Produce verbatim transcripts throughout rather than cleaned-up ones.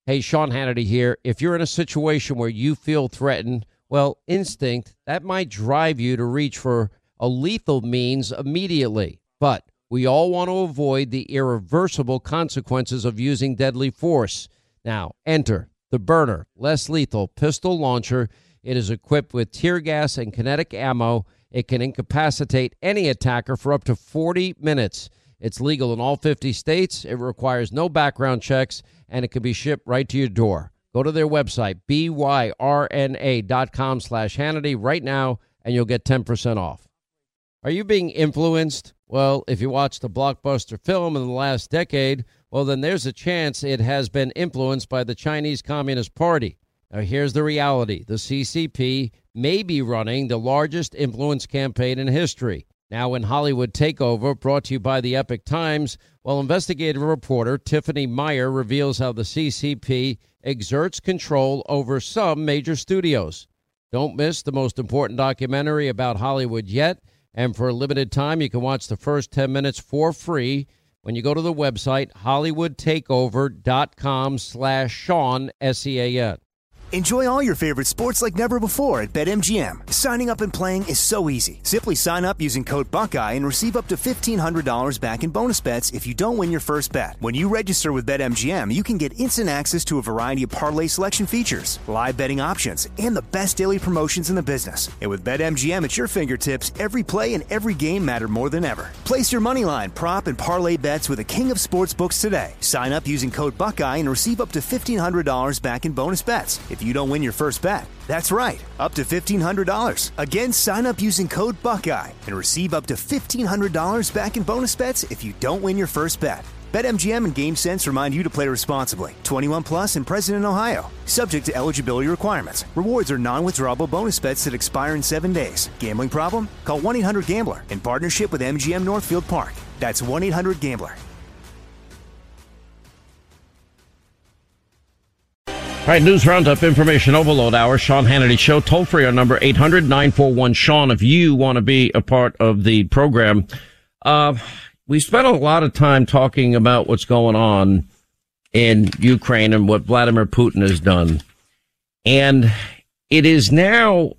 Hey, Sean Hannity here. If you're in a situation where you feel threatened, well, instinct, that might drive you to reach for a lethal means immediately. But we all want to avoid the irreversible consequences of using deadly force. Now, enter the Byrna less lethal pistol launcher. It is equipped with tear gas and kinetic ammo. It can incapacitate any attacker for up to forty minutes. It's legal in all fifty states. It requires no background checks, and it can be shipped right to your door. Go to their website, B Y R N A dot com slash Hannity right now, and you'll get ten percent off. Are you being influenced? Well, if you watched a blockbuster film in the last decade, well, then there's a chance it has been influenced by the Chinese Communist Party. Now, here's the reality. The C C P may be running the largest influence campaign in history. Now, in Hollywood Takeover, brought to you by the Epic Times, well, investigative reporter Tiffany Meyer reveals how the C C P exerts control over some major studios. Don't miss the most important documentary about Hollywood yet, and for a limited time, you can watch the first ten minutes for free when you go to the website hollywoodtakeover.com slash Sean, S E A N. Enjoy all your favorite sports like never before at BetMGM. Signing up and playing is so easy. Simply sign up using code Buckeye and receive up to fifteen hundred dollars back in bonus bets if you don't win your first bet. When you register with BetMGM, you can get instant access to a variety of parlay selection features, live betting options, and the best daily promotions in the business. And with BetMGM at your fingertips, every play and every game matter more than ever. Place your moneyline, prop, and parlay bets with the king of sportsbooks today. Sign up using code Buckeye and receive up to fifteen hundred dollars back in bonus bets if you don't win your first bet. That's right, up to fifteen hundred dollars. Again, sign up using code Buckeye and receive up to fifteen hundred dollars back in bonus bets if you don't win your first bet. BetMGM and GameSense remind you to play responsibly. twenty-one plus and present in Ohio. Subject to eligibility requirements. Rewards are non-withdrawable bonus bets that expire in seven days. Gambling problem? Call one eight hundred gambler in partnership with M G M Northfield Park. That's one eight hundred gambler. All right, News Roundup, Information Overload Hour, Sean Hannity Show. Toll free on number eight hundred nine four one Sean if you want to be a part of the program. Uh, we spent a lot of time talking about what's going on in Ukraine and what Vladimir Putin has done. And it is now,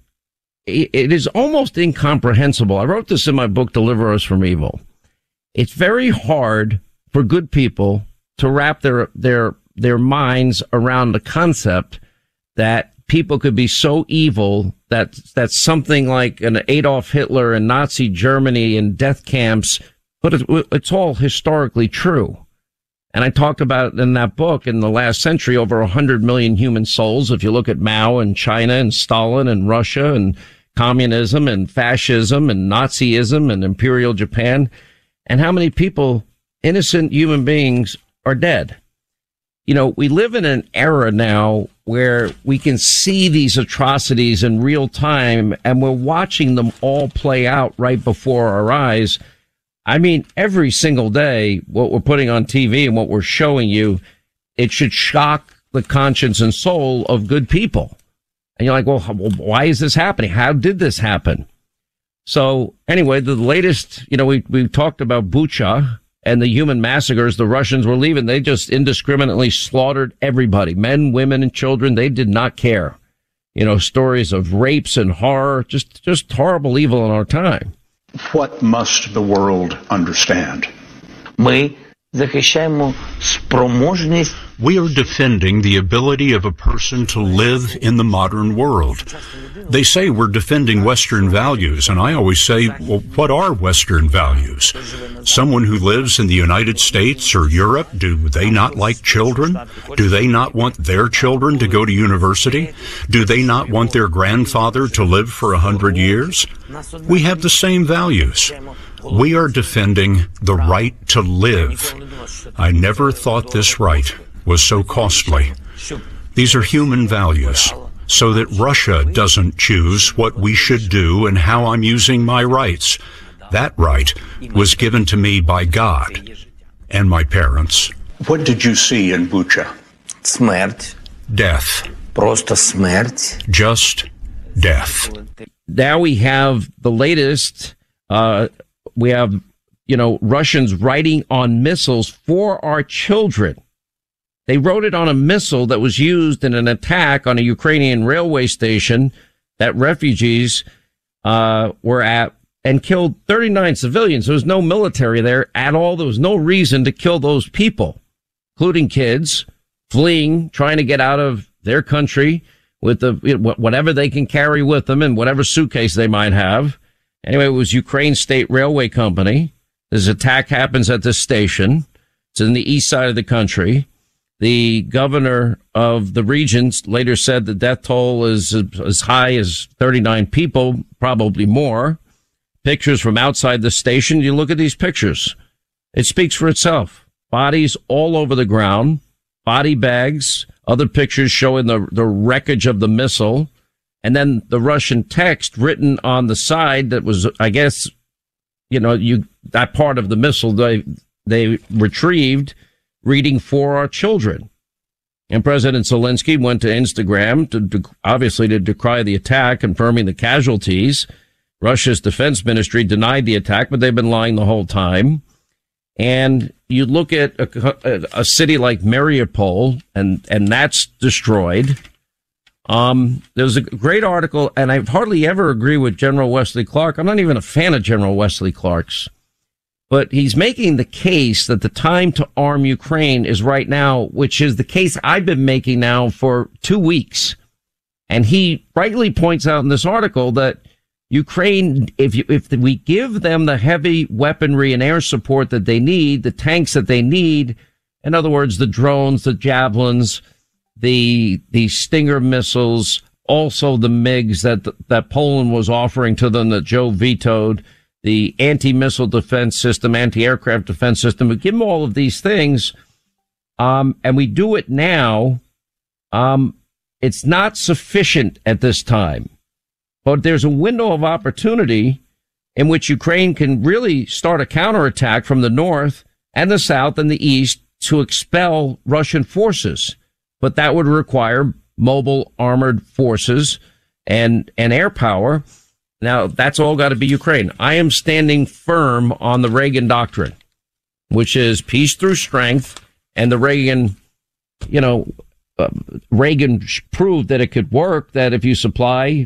it is almost incomprehensible. I wrote this in my book, Deliver Us from Evil. It's very hard for good people to wrap their, their, their minds around the concept that people could be so evil that that something like an Adolf Hitler and Nazi Germany and death camps, but it, it's all historically true. And I talked about in that book, in the last century, over one hundred million human souls. If you look at Mao and China and Stalin and Russia and communism and fascism and Nazism and Imperial Japan, and how many people, innocent human beings, are dead. You know, we live in an era now where we can see these atrocities in real time, and we're watching them all play out right before our eyes. I mean, every single day, what we're putting on T V and what we're showing you, it should shock the conscience and soul of good people. And you're like, well, why is this happening? How did this happen? So anyway, the latest, you know, we, we talked about Bucha and the human massacres the Russians were leaving. They just indiscriminately slaughtered everybody, men, women, and children. They did not care. You know, stories of rapes and horror, just, just horrible evil in our time. What must the world understand? Ми захищаємо спроможність. We are defending the ability of a person to live in the modern world. They say we're defending Western values, and I always say, well, what are Western values? Someone who lives in the United States or Europe, do they not like children? Do they not want their children to go to university? Do they not want their grandfather to live for a hundred years? We have the same values. We are defending the right to live. I never thought this right was so costly. These are human values, so that Russia doesn't choose what we should do and how I'm using my rights. That right was given to me by God and my parents. What did you see in Bucha? Смерть. Death. Просто смерть. Just death. Now we have the latest, uh, we have, you know, Russians writing on missiles for our children. They wrote it on a missile that was used in an attack on a Ukrainian railway station that refugees uh, were at and killed thirty-nine civilians. There was no military there at all. There was no reason to kill those people, including kids fleeing, trying to get out of their country with the whatever they can carry with them and whatever suitcase they might have. Anyway, it was Ukraine State Railway Company. This attack happens at this station. It's in the east side of the country. The governor of the region later said the death toll is as high as thirty-nine people, probably more. Pictures from outside the station. You look at these pictures. It speaks for itself. Bodies all over the ground, body bags, other pictures showing the, the wreckage of the missile. And then the Russian text written on the side that was, I guess, you know, you, that part of the missile they, they retrieved, reading for our children. And President Zelensky went to Instagram to, to obviously to decry the attack, confirming the casualties. Russia's defense ministry denied the attack, but they've been lying the whole time. And you look at a, a, a city like Mariupol, and, and that's destroyed. Um, there's a great article, and I hardly ever agree with General Wesley Clark. I'm not even a fan of General Wesley Clark's, but he's making the case that the time to arm Ukraine is right now, which is the case I've been making now for two weeks. And he rightly points out in this article that Ukraine, if you, if we give them the heavy weaponry and air support that they need, the tanks that they need, in other words, the drones, the javelins, the, the Stinger missiles, also the MiGs that, that Poland was offering to them that Joe vetoed, the anti-missile defense system, anti-aircraft defense system, we give them all of these things, um, and we do it now, um, it's not sufficient at this time. But there's a window of opportunity in which Ukraine can really start a counterattack from the north and the south and the east to expel Russian forces. But that would require mobile armored forces and, and air power. Now, that's all got to be Ukraine. I am standing firm on the Reagan doctrine, which is peace through strength. And the Reagan, you know, uh, Reagan proved that it could work, that if you supply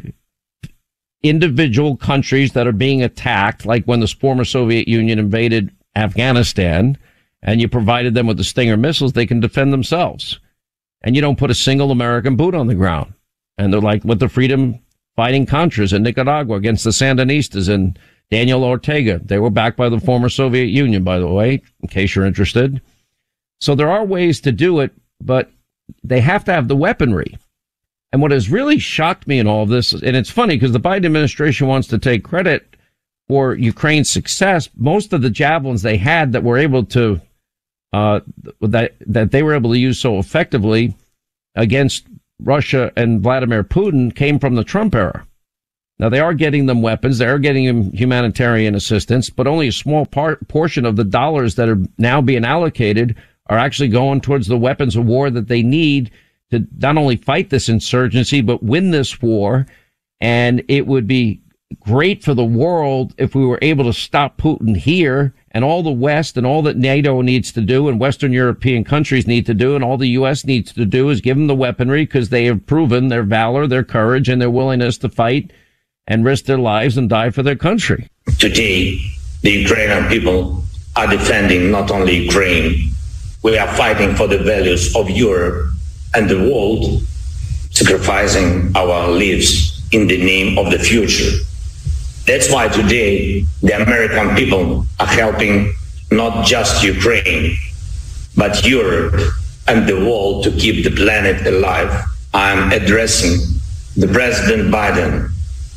individual countries that are being attacked, like when the former Soviet Union invaded Afghanistan, and you provided them with the Stinger missiles, they can defend themselves. And you don't put a single American boot on the ground. And they're like with the freedom fighting Contras in Nicaragua against the Sandinistas and Daniel Ortega. They were backed by the former Soviet Union, by the way, in case you're interested. So there are ways to do it, but they have to have the weaponry. And what has really shocked me in all of this, and it's funny because the Biden administration wants to take credit for Ukraine's success. Most of the javelins they had that were able to, uh, that, that they were able to use so effectively against Russia and Vladimir Putin came from the Trump era. Now, they are getting them weapons. They are getting them humanitarian assistance, but only a small part, portion of the dollars that are now being allocated are actually going towards the weapons of war that they need to not only fight this insurgency, but win this war. And it would be great for the world if we were able to stop Putin here, and all the West and all that NATO needs to do and Western European countries need to do and all the U S needs to do is give them the weaponry, because they have proven their valor, their courage, and their willingness to fight and risk their lives and die for their country. Today, the Ukrainian people are defending not only Ukraine. We are fighting for the values of Europe and the world, sacrificing our lives in the name of the future. That's why today the American people are helping not just Ukraine, but Europe and the world to keep the planet alive. I'm addressing the President Biden.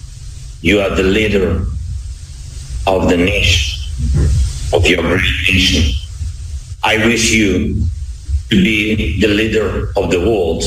You are the leader of the nation, of your great nation. I wish you to be the leader of the world.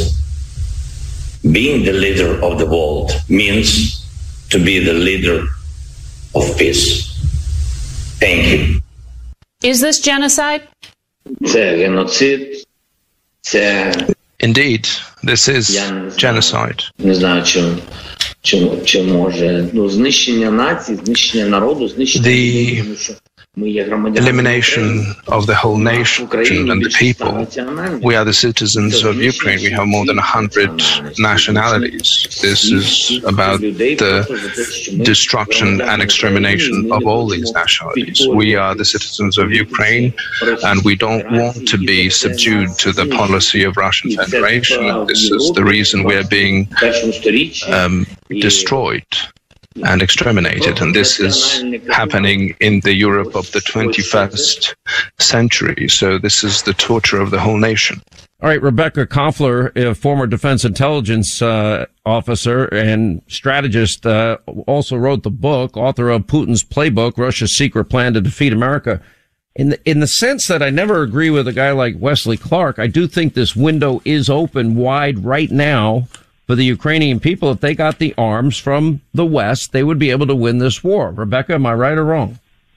Being the leader of the world means to be the leader of peace. Thank you. Is this genocide? Це геноцид. Це... Indeed, this is genocide. Не знаю, чи, чи, чи може. Ну, знищення нації, знищення народу, знищення... The elimination of the whole nation and the people. We are the citizens of Ukraine. We have more than one hundred nationalities. This is about the destruction and extermination of all these nationalities. We are the citizens of Ukraine, and we don't want to be subdued to the policy of Russian Federation. This is the reason we are being um, destroyed and exterminated, and this is happening in the Europe of the twenty-first century. So this is the torture of the whole nation. All right, Rebecca Koffler, a former defense intelligence uh, officer and strategist, uh, also wrote the book, author of Putin's Playbook, Russia's Secret Plan to Defeat America. In the, in the sense that I never agree with a guy like Wesley Clark, I do think this window is open wide right now for the Ukrainian people. If they got the arms from the West, they would be able to win this war. Rebecca, am I right or wrong?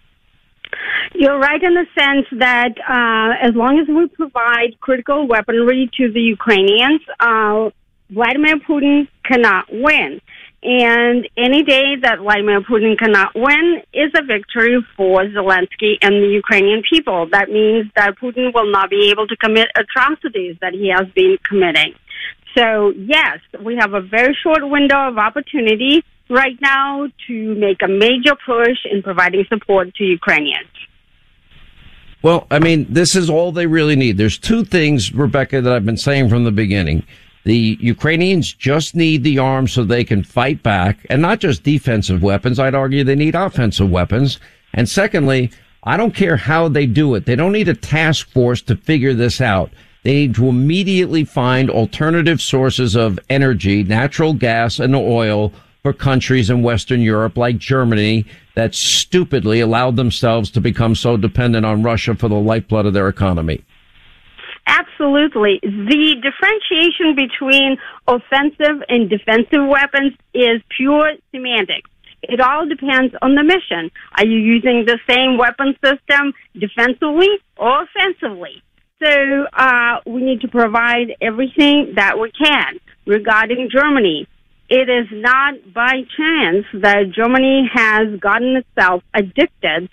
You're right in the sense that uh, as long as we provide critical weaponry to the Ukrainians, uh, Vladimir Putin cannot win. And any day that Vladimir Putin cannot win is a victory for Zelensky and the Ukrainian people. That means that Putin will not be able to commit atrocities that he has been committing. So, yes, we have a very short window of opportunity right now to make a major push in providing support to Ukrainians. Well, I mean, this is all they really need. There's two things, Rebecca, that I've been saying from the beginning. The Ukrainians just need the arms so they can fight back, and not just defensive weapons. I'd argue they need offensive weapons. And secondly, I don't care how they do it. They don't need a task force to figure this out. They need to immediately find alternative sources of energy, natural gas and oil, for countries in Western Europe like Germany that stupidly allowed themselves to become so dependent on Russia for the lifeblood of their economy. Absolutely. The differentiation between offensive and defensive weapons is pure semantics. It all depends on the mission. Are you using the same weapon system defensively or offensively? So uh, we need to provide everything that we can. Regarding Germany, it is not by chance that Germany has gotten itself addicted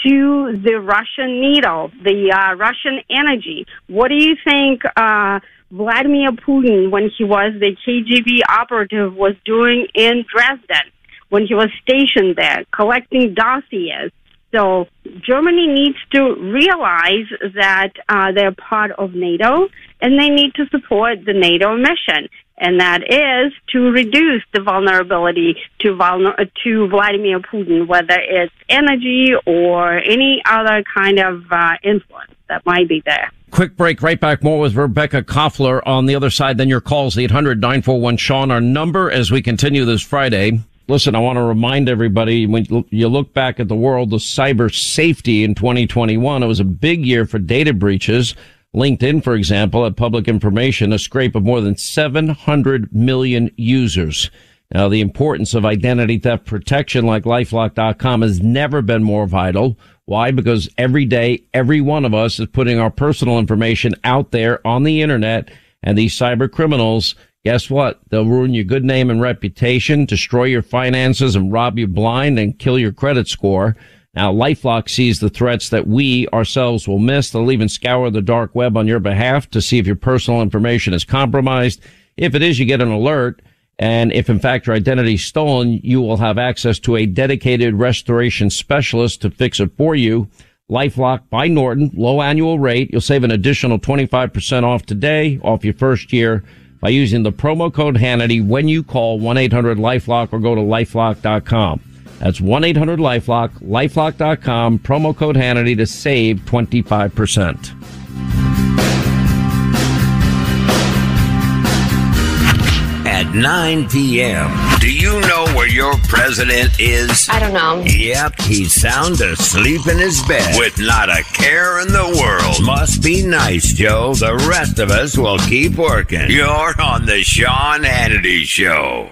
to the Russian needle, the uh, Russian energy. What do you think uh, Vladimir Putin, when he was the K G B operative, was doing in Dresden, when he was stationed there, collecting dossiers? So Germany needs to realize that uh, they're part of NATO, and they need to support the NATO mission. And that is to reduce the vulnerability to vulner- to Vladimir Putin, whether it's energy or any other kind of uh, influence that might be there. Quick break, right back. More with Rebecca Koffler on the other side. Then your calls, eight hundred nine four one Sean, our number as we continue this Friday. Listen, I want to remind everybody, when you look back at the world of cyber safety in twenty twenty-one, it was a big year for data breaches. LinkedIn, for example, had public information, a scrape of more than seven hundred million users. Now, the importance of identity theft protection like LifeLock dot com has never been more vital. Why? Because every day, every one of us is putting our personal information out there on the internet, and these cyber criminals, guess what? They'll ruin your good name and reputation, destroy your finances, and rob you blind and kill your credit score. Now, LifeLock sees the threats that we ourselves will miss. They'll even scour the dark web on your behalf to see if your personal information is compromised. If it is, you get an alert. And if, in fact, your identity is stolen, you will have access to a dedicated restoration specialist to fix it for you. LifeLock by Norton, low annual rate. You'll save an additional twenty-five percent off today, off your first year, by using the promo code Hannity when you call one eight hundred LifeLock or go to LifeLock dot com. That's one eight hundred LifeLock, LifeLock dot com, promo code Hannity to save twenty-five percent. At nine p.m., do you know where your president is? I don't know. Yep, he's sound asleep in his bed with not a care in the world. Must be nice, Joe. The rest of us will keep working. You're on the Sean Hannity Show.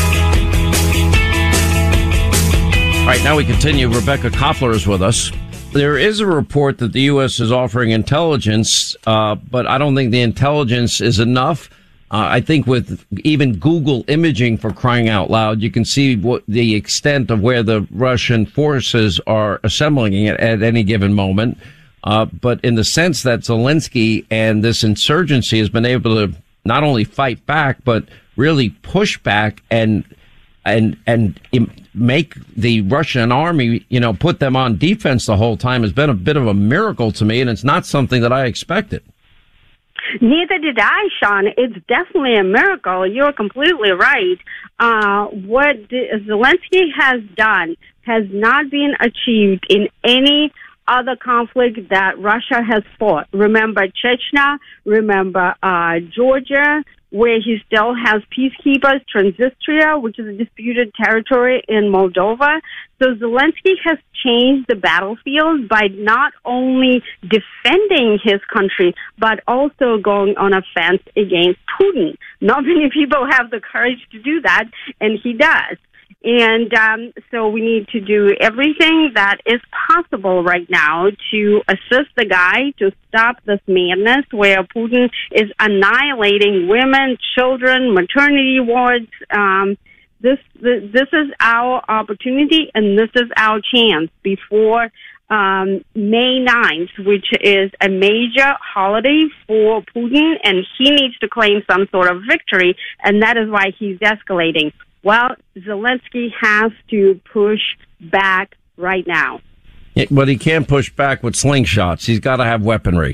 All right, now we continue. Rebecca Koffler is with us. there is a report that the U S is offering intelligence, uh, but I don't think the intelligence is enough. Uh, I think with even Google imaging, for crying out loud, you can see what the extent of where the Russian forces are assembling at, at any given moment. Uh, but in the sense that Zelensky and this insurgency has been able to not only fight back, but really push back and and and make the Russian army, you know, put them on defense the whole time has been a bit of a miracle to me, and it's not something that I expected. Neither did I, Sean. It's definitely a miracle. You're completely right. Uh, what Zelensky has done has not been achieved in any other conflict that Russia has fought. Remember Chechnya, remember uh, Georgia, where he still has peacekeepers, Transnistria, which is a disputed territory in Moldova. So Zelensky has changed the battlefield by not only defending his country, but also going on offense against Putin. Not many people have the courage to do that, and he does. And um, so we need to do everything that is possible right now to assist the guy to stop this madness where Putin is annihilating women, children, maternity wards. Um, this, this this is our opportunity, and this is our chance before um, May ninth, which is a major holiday for Putin, and he needs to claim some sort of victory, and that is why he's escalating. Well, Zelensky has to push back right now. Yeah, but he can't push back with slingshots. He's got to have weaponry.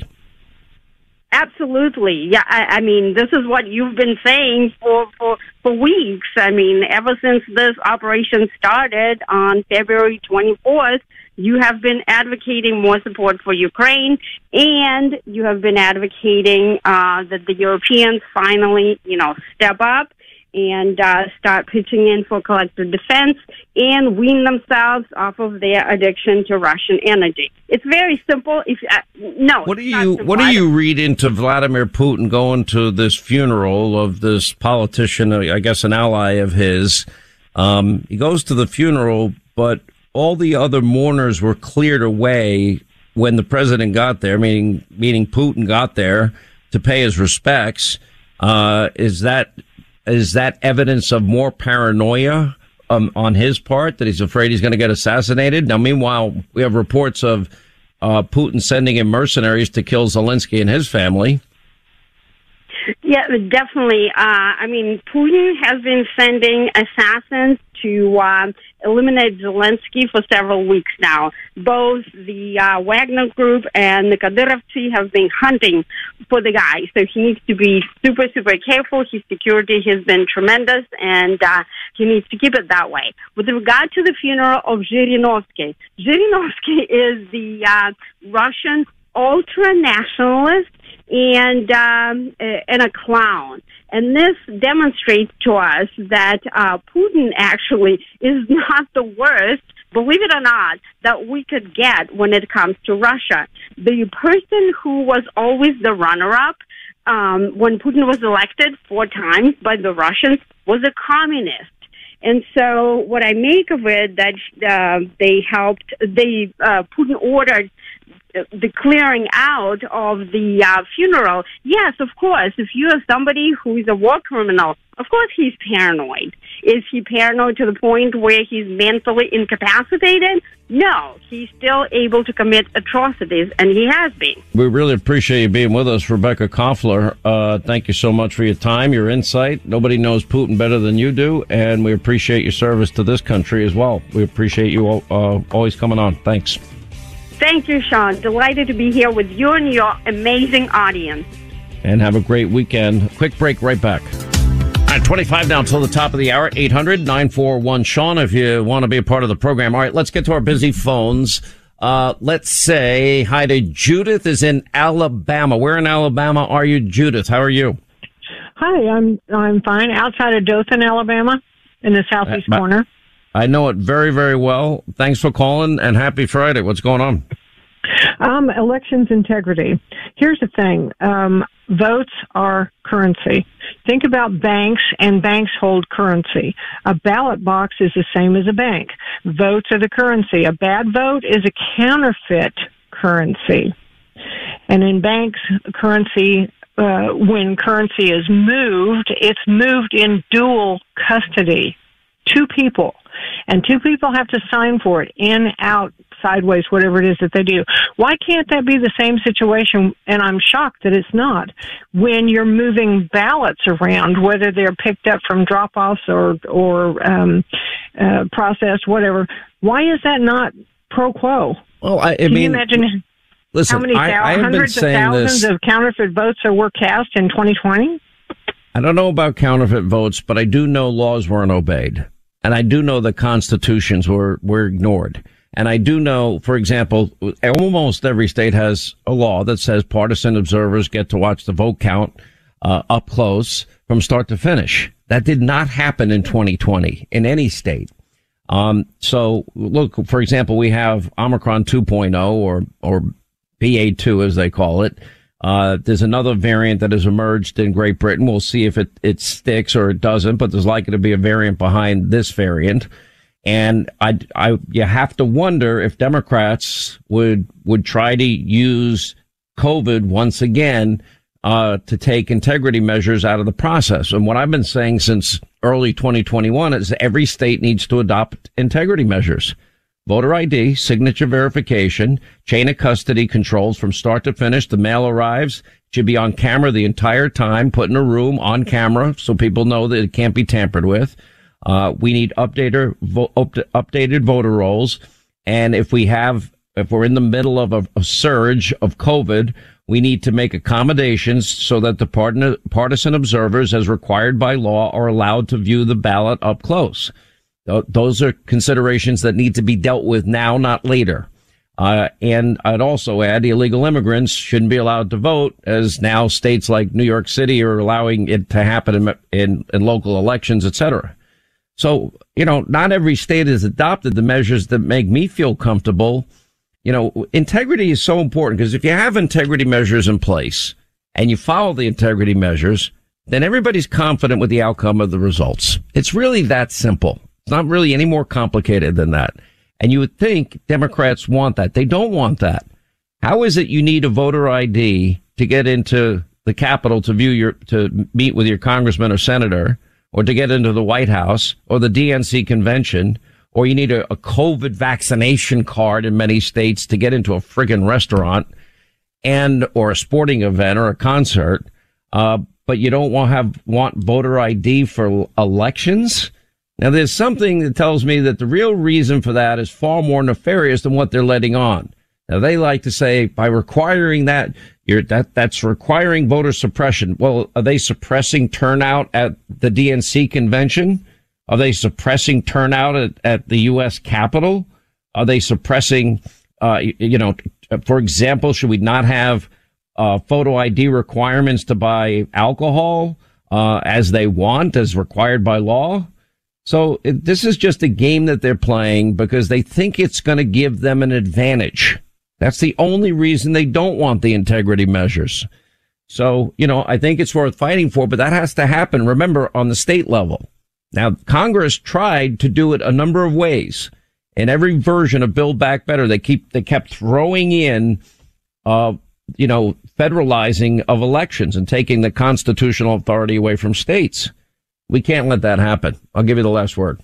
Absolutely. Yeah, I, I mean, this is what you've been saying for, for, for weeks. I mean, ever since this operation started on February twenty-fourth, you have been advocating more support for Ukraine, and you have been advocating uh, that the Europeans finally, you know, step up and uh, start pitching in for collective defense and wean themselves off of their addiction to Russian energy. It's very simple. If uh, no, what do you what do you read into Vladimir Putin going to this funeral of this politician? I guess an ally of his. Um, he goes to the funeral, but all the other mourners were cleared away when the president got there. Meaning, meaning Putin got there to pay his respects. Uh, is that Is that evidence of more paranoia um, on his part, that he's afraid he's going to get assassinated? Now, meanwhile, we have reports of uh, Putin sending in mercenaries to kill Zelensky and his family. Yeah, definitely. Uh, I mean, Putin has been sending assassins to um, eliminate Zelensky for several weeks now. Both the uh, Wagner Group and the Kadyrovцы have been hunting for the guy, so he needs to be super, super careful. His security has been tremendous, and uh, he needs to keep it that way. With regard to the funeral of Zhirinovsky, Zhirinovsky is the uh, Russian ultra-nationalist and um, and a clown. And this demonstrates to us that uh, Putin actually is not the worst, believe it or not, that we could get when it comes to Russia. The person who was always the runner-up um, when Putin was elected four times by the Russians was a communist. And so what I make of it, that uh, they helped, they uh, Putin ordered the clearing out of the uh, funeral. Yes, of course, if you are somebody who is a war criminal, of course he's paranoid. Is he paranoid to the point where he's mentally incapacitated? No, he's still able to commit atrocities, and he has been. We really appreciate you being with us, Rebecca Koffler. Uh, thank you so much for your time, your insight. Nobody knows Putin better than you do, and we appreciate your service to this country as well. We appreciate you uh, always coming on. Thanks. Thank you, Sean. Delighted to be here with you and your amazing audience. And have a great weekend. Quick break, right back. All right, twenty-five now until the top of the hour. eight hundred nine four one Sean if you want to be a part of the program. All right, let's get to our busy phones. Uh, let's say hi to Judith is in Alabama. Where in Alabama are you, Judith? How are you? Hi, I'm I'm fine. Outside of Dothan, Alabama, in the southeast uh, corner. I know it very, very well. Thanks for calling, and happy Friday. What's going on? Um, elections integrity. Here's the thing. Um, votes are currency. Think about banks, and banks hold currency. A ballot box is the same as a bank. Votes are the currency. A bad vote is a counterfeit currency. And in banks, currency, uh, when currency is moved, it's moved in dual custody. Two people. And two people have to sign for it, in, out, sideways, whatever it is that they do. Why can't that be the same situation? And I'm shocked that it's not. When you're moving ballots around, whether they're picked up from drop-offs or, or um, uh, processed, whatever, why is that not pro quo? Well, I, I Can mean, you imagine listen, how many I, thou- I have hundreds been of saying thousands this. of counterfeit votes that were cast in twenty twenty? I don't know about counterfeit votes, but I do know laws weren't obeyed. And I do know that constitutions were, were ignored. And I do know, for example, almost every state has a law that says partisan observers get to watch the vote count uh, up close from start to finish. That did not happen in twenty twenty in any state. Um, so look, for example, we have Omicron two point oh or, or B A two as they call it. Uh, there's another variant that has emerged in Great Britain. We'll see if it, it sticks or it doesn't, but there's likely to be a variant behind this variant. And I, I, you have to wonder if Democrats would, would try to use COVID once again, uh, to take integrity measures out of the process. And what I've been saying since early twenty twenty-one is every state needs to adopt integrity measures. Voter I D, signature verification, chain of custody controls from start to finish. The mail arrives, should be on camera the entire time, put in a room on camera so people know that it can't be tampered with. Uh, we need updated, vo- up- updated voter rolls. And if we have, if we're in the middle of a, a surge of COVID, we need to make accommodations so that the part- partisan observers, as required by law, are allowed to view the ballot up close. Those are considerations that need to be dealt with now, not later. Uh, and I'd also add illegal immigrants shouldn't be allowed to vote, as now states like New York City are allowing it to happen in, in, in local elections, et cetera. So, you know, not every state has adopted the measures that make me feel comfortable. You know, integrity is so important because if you have integrity measures in place and you follow the integrity measures, then everybody's confident with the outcome of the results. It's really that simple. It's not really any more complicated than that. And you would think Democrats want that. They don't want that. How is it you need a voter I D to get into the Capitol to view your, to meet with your congressman or senator, or to get into the White House or the D N C convention, or you need a, a COVID vaccination card in many states to get into a friggin' restaurant and, or a sporting event or a concert. Uh, but you don't want have, want voter I D for elections? Now, there's something that tells me that the real reason for that is far more nefarious than what they're letting on. Now, they like to say by requiring that, you're, that that's requiring voter suppression. Well, are they suppressing turnout at the D N C convention? Are they suppressing turnout at, at the U S Capitol? Are they suppressing, uh, you know, for example, should we not have uh, photo I D requirements to buy alcohol uh, as they want, as required by law? So it, this is just a game that they're playing because they think it's going to give them an advantage. That's the only reason they don't want the integrity measures. So, you know, I think it's worth fighting for, but that has to happen, remember, on the state level. Now, Congress tried to do it a number of ways. In every version of Build Back Better, they keep, they kept throwing in, uh, you know, federalizing of elections and taking the constitutional authority away from states. We can't let that happen. I'll give you the last word.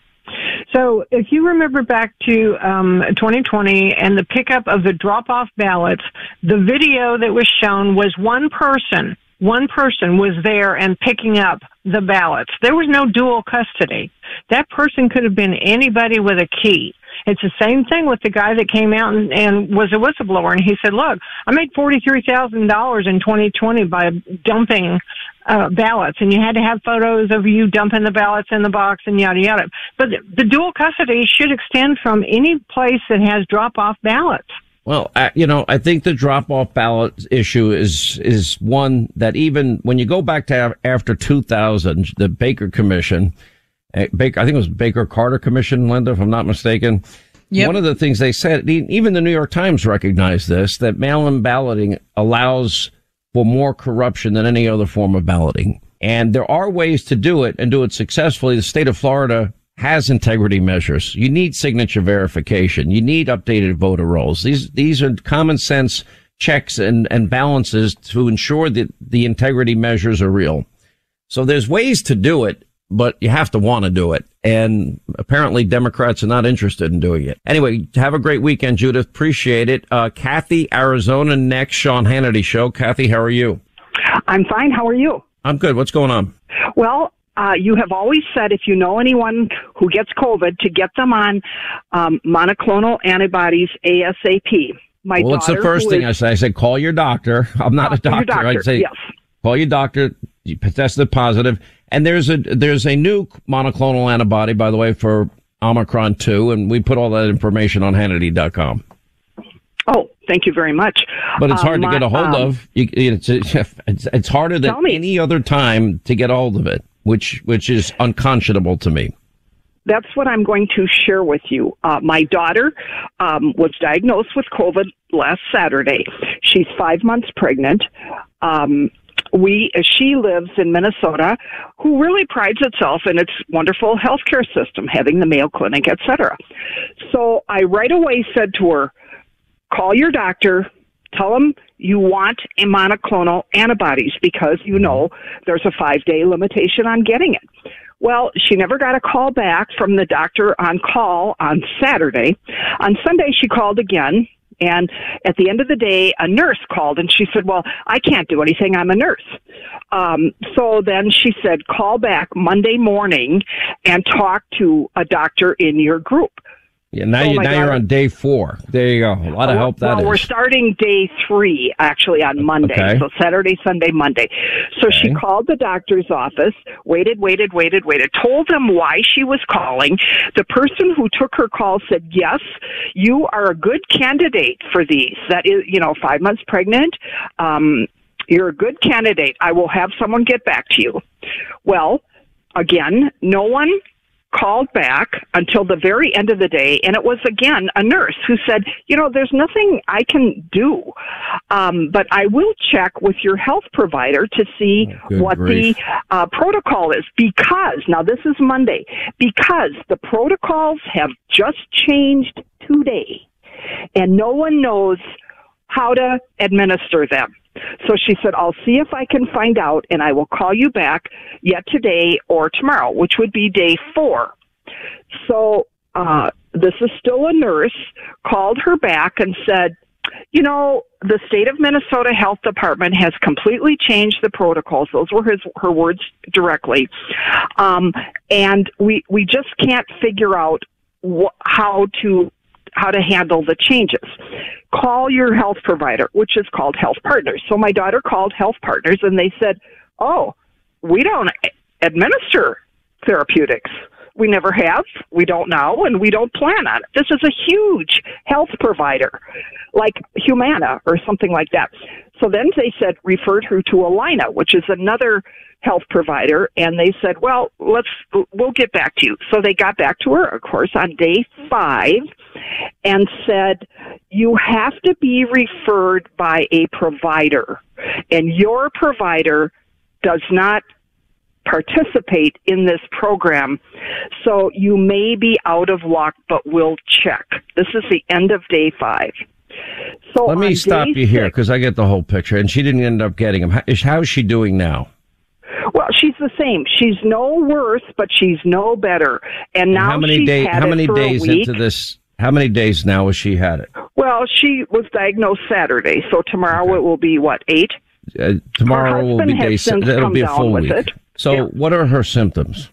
So if you remember back to um, twenty twenty and the pickup of the drop-off ballots, the video that was shown was one person, one person was there and picking up the ballots. There was no dual custody. That person could have been anybody with a key. It's the same thing with the guy that came out and, and was a whistleblower, and he said, look, I made forty-three thousand dollars in twenty twenty by dumping uh, ballots, and you had to have photos of you dumping the ballots in the box and yada, yada. But the, the dual custody should extend from any place that has drop-off ballots. Well, uh, you know, I think the drop-off ballot issue is is one that even when you go back to after two thousand, the Baker Commission, uh, Baker, I think it was Baker Carter Commission, Linda, if I'm not mistaken. Yep. One of the things they said, even the New York Times recognized this, that mail-in balloting allows for more corruption than any other form of balloting. And there are ways to do it and do it successfully. The state of Florida has integrity measures. You need signature verification. You need updated voter rolls. These, these are common sense checks and, and balances to ensure that the integrity measures are real. So there's ways to do it, but you have to want to do it. And apparently Democrats are not interested in doing it. Anyway, have a great weekend, Judith. Appreciate it. Uh, Kathy, Arizona next, Sean Hannity Show. Kathy, how are you? I'm fine. How are you? I'm good. What's going on? Well, uh, you have always said if you know anyone who gets COVID to get them on um, monoclonal antibodies ASAP. My well, it's the first thing is, I say. I said, call your doctor. I'm not a doctor. doctor. I'd say, yes. Call your doctor. You tested positive. And there's a, there's a new monoclonal antibody, by the way, for Omicron two. And we put all that information on Hannity dot com. Oh, thank you very much. But it's hard um, to get a hold um, of. You, it's, it's, it's harder than any other time to get a hold of it, which, which is unconscionable to me. That's what I'm going to share with you. Uh, my daughter um, was diagnosed with COVID last Saturday. She's five months pregnant. Um, we, she lives in Minnesota, who really prides itself in its wonderful healthcare system, having the Mayo Clinic, et cetera. So I right away said to her, call your doctor, tell him you want a monoclonal antibodies because you know there's a five-day limitation on getting it. Well, she never got a call back from the doctor on call on Saturday. On Sunday, she called again, and at the end of the day, a nurse called, and she said, well, I can't do anything. I'm a nurse. Um, so then she said, call back Monday morning and talk to a doctor in your group. Yeah, now, so you, now you're on day four. There you go. A lot of help that well, is. We're starting day three, actually, on Monday. Okay. So Saturday, Sunday, Monday. So Okay. she called the doctor's office, waited, waited, waited, waited, told them why she was calling. The person who took her call said, yes, you are a good candidate for these. That is, you know, five months pregnant. Um, you're a good candidate. I will have someone get back to you. Well, again, no one called back until the very end of the day, and it was again a nurse who said, you know, there's nothing I can do, um, but I will check with your health provider to see oh, what grief. the uh, protocol is, because, now this is Monday, because the protocols have just changed today, and no one knows how to administer them. So she said, I'll see if I can find out, and I will call you back yet today or tomorrow, which would be day four. So uh, this is still a nurse, called her back and said, you know, the state of Minnesota Health Department has completely changed the protocols. Those were his, her words directly. Um, and we, we just can't figure out wh- how to how to handle the changes. Call your health provider, which is called Health Partners. So my daughter called Health Partners, and they said, oh, we don't administer therapeutics. We never have, we don't now, and we don't plan on it. This is a huge health provider, like Humana or something like that. So then they said, referred her to Allina, which is another health provider, and they said, well, let's, we'll get back to you. So they got back to her, of course, on day five, and said, you have to be referred by a provider, and your provider does not participate in this program, so you may be out of luck, but we'll check. This is the end of day five. So let me stop you six, here because I get the whole picture, and she didn't end up getting him. How, how is she doing now? Well, she's the same. She's no worse, but she's no better. And now and how many she's day, had How it many for days a week. into this? How many days now has she had it? Well, she was diagnosed Saturday, so tomorrow Okay. it will be what, eight? Uh, tomorrow will be day. It'll be a full week. It. So, yeah. What are her symptoms?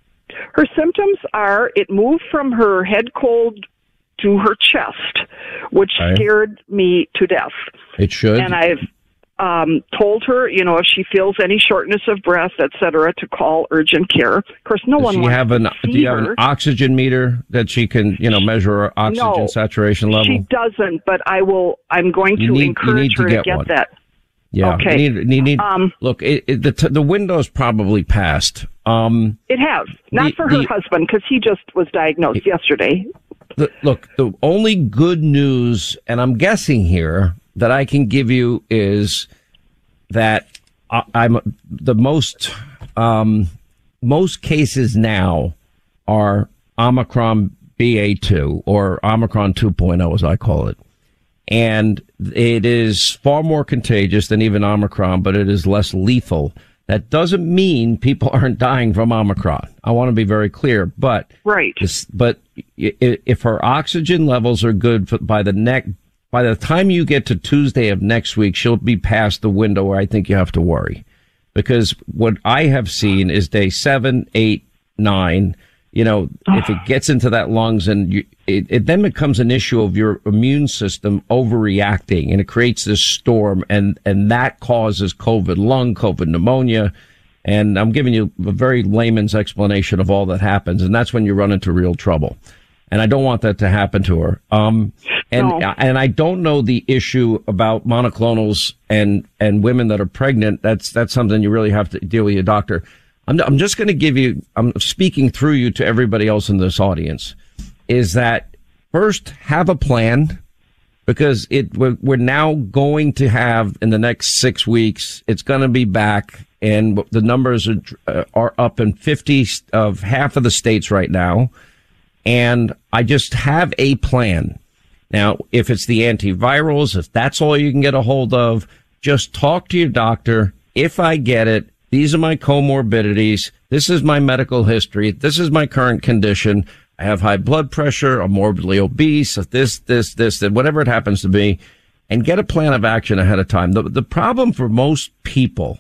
Her symptoms are it moved from her head cold to her chest, which Okay. scared me to death. It should. And I've um, told her, you know, if she feels any shortness of breath, et cetera, to call urgent care. Of course, no Does one she wants have to an? see Do you have her. an oxygen meter that she can, you know, measure her oxygen No, saturation level? She doesn't, but I will. I'm going You to need- you encourage need to her get to get one. that. Yeah. Okay. You need, you need, Um, look, it, it, the t- the window's probably passed. Um, It has. Not The- for her the- husband, because he just was diagnosed yesterday. the, look, the only good news, and I'm guessing here, that I can give you is that I, I'm the most, um, most cases now are Omicron B A two or Omicron two point oh, as I call it. And it is far more contagious than even Omicron, but it is less lethal. That doesn't mean people aren't dying from Omicron. I want to be very clear, but right. This, but if her oxygen levels are good for, by the neck, by the time you get to Tuesday of next week, she'll be past the window where I think you have to worry, because what I have seen is day seven, eight, nine. You know, if it gets into that lungs, and you, it, it then becomes an issue of your immune system overreacting, and it creates this storm, and, and that causes COVID lung, COVID pneumonia. And I'm giving you a very layman's explanation of all that happens. And that's when you run into real trouble. And I don't want that to happen to her. Um, and, no. and I don't know the issue about monoclonals and, and women that are pregnant. That's, that's something you really have to deal with your doctor. I'm, I'm just going to give you, I'm speaking through you to everybody else in this audience, is that first have a plan, because it, we're, we're now going to have in the next six weeks, it's going to be back, and the numbers are, uh, are up in fifty of half of the states right now. And I just have a plan. Now, if it's the antivirals, if that's all you can get a hold of, just talk to your doctor. If I get it, these are my comorbidities. This is my medical history. This is my current condition. I have high blood pressure. I'm morbidly obese. This, this, this, that, whatever it happens to be, and get a plan of action ahead of time. The, the problem for most people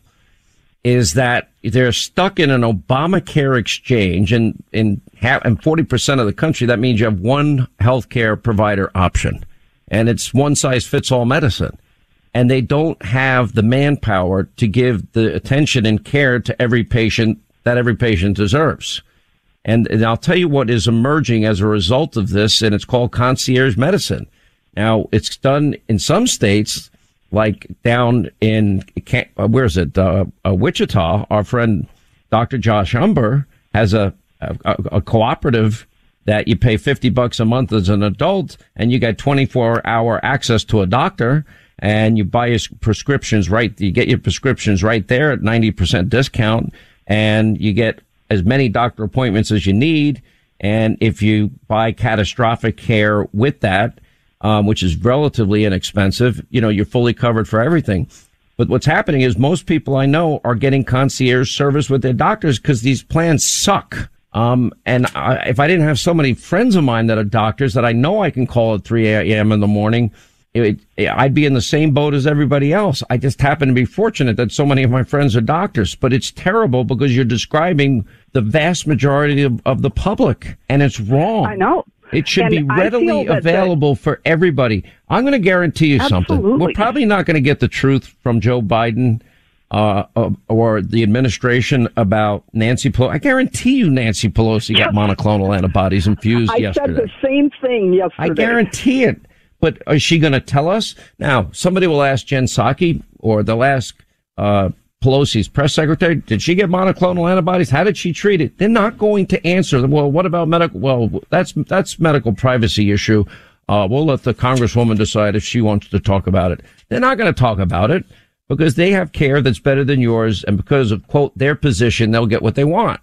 is that they're stuck in an Obamacare exchange, and in half, and forty percent of the country, that means you have one healthcare provider option, and it's one size fits all medicine. And they don't have the manpower to give the attention and care to every patient that every patient deserves. And, and I'll tell you what is emerging as a result of this, and it's called concierge medicine. Now, it's done in some states, like down in, where is it, uh, uh, Wichita. Our friend Doctor Josh Humber has a, a, a cooperative that you pay fifty bucks a month as an adult, and you get twenty-four hour access to a doctor. And you buy your prescriptions right, you get your prescriptions right there at ninety percent discount, and you get as many doctor appointments as you need. And if you buy catastrophic care with that, um, which is relatively inexpensive, you know, you're fully covered for everything. But what's happening is most people I know are getting concierge service with their doctors because these plans suck. Um, and I, if I didn't have so many friends of mine that are doctors that I know I can call at three a.m. in the morning, It, it, I'd be in the same boat as everybody else. I just happen to be fortunate that so many of my friends are doctors, but it's terrible because you're describing the vast majority of, of the public, and it's wrong. I know. It should and be readily available that, for everybody. I'm going to guarantee you absolutely. something. We're probably not going to get the truth from Joe Biden uh, or the administration about Nancy Pelosi. I guarantee you Nancy Pelosi got monoclonal antibodies infused I yesterday. I said the same thing yesterday. I guarantee it. But is she going to tell us? Now, somebody will ask Jen Psaki, or they'll ask uh, Pelosi's press secretary, did she get monoclonal antibodies? How did she treat it? They're not going to answer. Well, what about medical? Well, that's that's medical privacy issue. Uh, we'll let the Congresswoman decide if she wants to talk about it. They're not going to talk about it because they have care that's better than yours. And because of, quote, their position, they'll get what they want.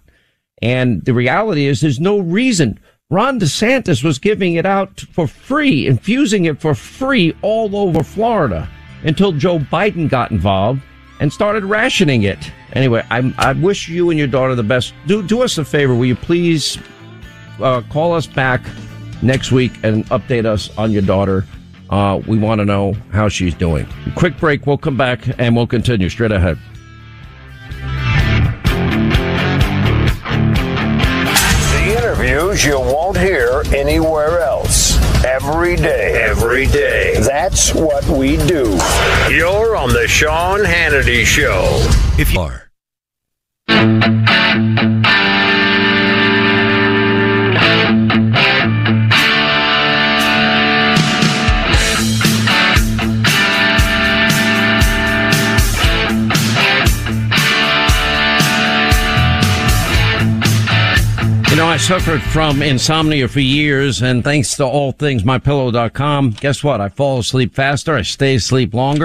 And the reality is there's no reason. Ron DeSantis was giving it out for free, infusing it for free all over Florida until Joe Biden got involved and started rationing it. Anyway, I, I wish you and your daughter the best. Do, do us a favor. Will you please uh, call us back next week and update us on your daughter? Uh, we want to know how she's doing. Quick break. We'll come back and we'll continue straight ahead. Interviews you won't hear anywhere else. Every day. Every day. That's what we do. You're on the Sean Hannity Show. If you are. You know, I suffered from insomnia for years, and thanks to all things my pillow dot com, guess what? I fall asleep faster. I stay asleep longer.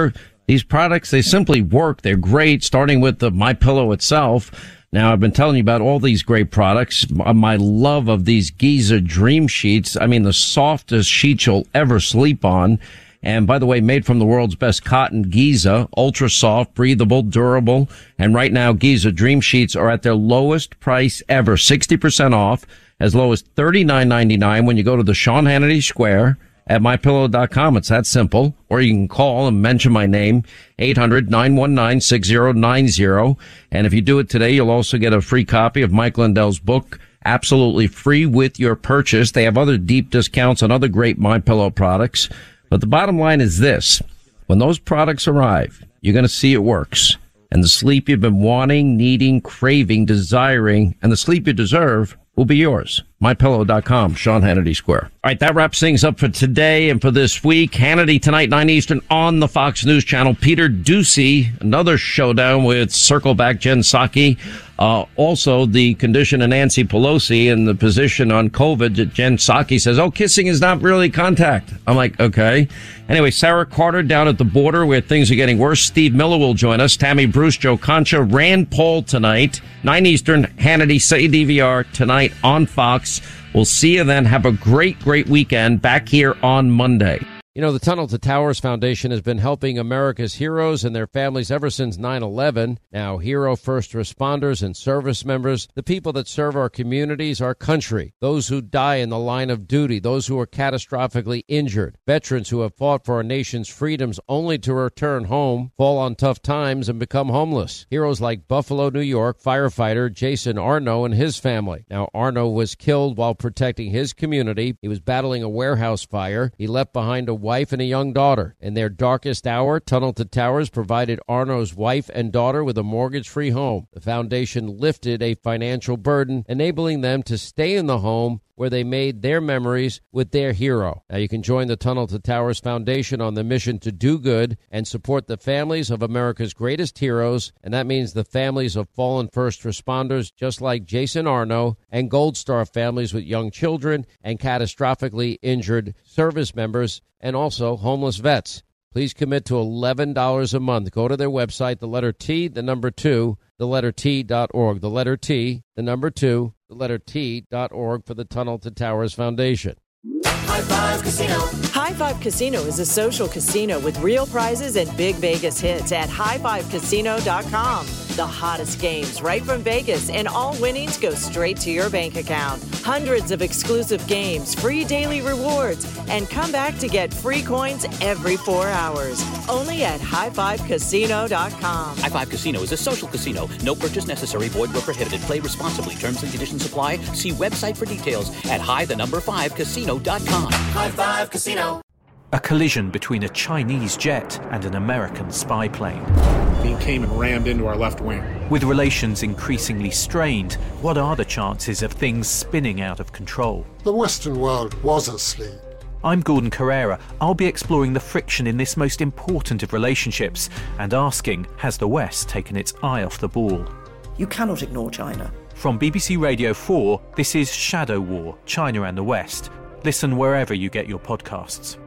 These products, they simply work. They're great, starting with the MyPillow itself. Now, I've been telling you about all these great products. My love of these Giza Dream Sheets. I mean, the softest sheets you'll ever sleep on. And by the way, made from the world's best cotton, Giza, ultra soft, breathable, durable. And right now, Giza Dream Sheets are at their lowest price ever, sixty percent off, as low as thirty-nine ninety-nine when you go to the Sean Hannity Square at my pillow dot com. It's that simple. Or you can call and mention my name, eight hundred nine one nine six zero nine zero. And if you do it today, you'll also get a free copy of Mike Lindell's book, absolutely free with your purchase. They have other deep discounts on other great MyPillow products. But the bottom line is this. When those products arrive, you're going to see it works. And the sleep you've been wanting, needing, craving, desiring, and the sleep you deserve will be yours. my pillow dot com, Sean Hannity Square. All right, that wraps things up for today and for this week. Hannity tonight, nine Eastern on the Fox News Channel. Peter Doocy, another showdown with Circleback Jen Psaki. Uh, also, the condition of Nancy Pelosi and the position on COVID. Jen Psaki says, oh, kissing is not really contact. I'm like, okay. Anyway, Sarah Carter down at the border where things are getting worse. Steve Miller will join us. Tammy Bruce, Joe Concha, Rand Paul tonight. nine Eastern, Hannity, say D V R tonight on Fox. We'll see you then. Have a great, great weekend back here on Monday. You know, the Tunnel to Towers Foundation has been helping America's heroes and their families ever since nine eleven. Now, hero first responders and service members, the people that serve our communities, our country, those who die in the line of duty, those who are catastrophically injured, veterans who have fought for our nation's freedoms only to return home, fall on tough times, and become homeless. Heroes like Buffalo, New York firefighter Jason Arno and his family. Now, Arno was killed while protecting his community. He was battling a warehouse fire. He left behind a wife and a young daughter. In their darkest hour, Tunnel to Towers provided Arno's wife and daughter with a mortgage-free home. The foundation lifted a financial burden, enabling them to stay in the home where they made their memories with their hero. Now you can join the Tunnel to Towers Foundation on the mission to do good and support the families of America's greatest heroes, and that means the families of fallen first responders just like Jason Arno, and Gold Star families with young children and catastrophically injured service members, and also homeless vets. Please commit to eleven dollars a month. Go to their website, the letter T, the number two, the letter T dot org. The letter T, the number two, the letter T dot org for the Tunnel to Towers Foundation. High Five Casino. High Five Casino is a social casino with real prizes and big Vegas hits at high five casino dot com. The hottest games right from Vegas, and all winnings go straight to your bank account. Hundreds of exclusive games, free daily rewards, and come back to get free coins every four hours. Only at high five casino dot com. High Five Casino is a social casino. No purchase necessary. Void where prohibited. Play responsibly. Terms and conditions apply. See website for details at high the number five casino dot com. High Five Casino. A collision between a Chinese jet and an American spy plane. He came and rammed into our left wing. With relations increasingly strained, what are the chances of things spinning out of control? The Western world was asleep. I'm Gordon Carrera. I'll be exploring the friction in this most important of relationships and asking, has the West taken its eye off the ball? You cannot ignore China. From B B C Radio four, this is Shadow War, China and the West. Listen wherever you get your podcasts.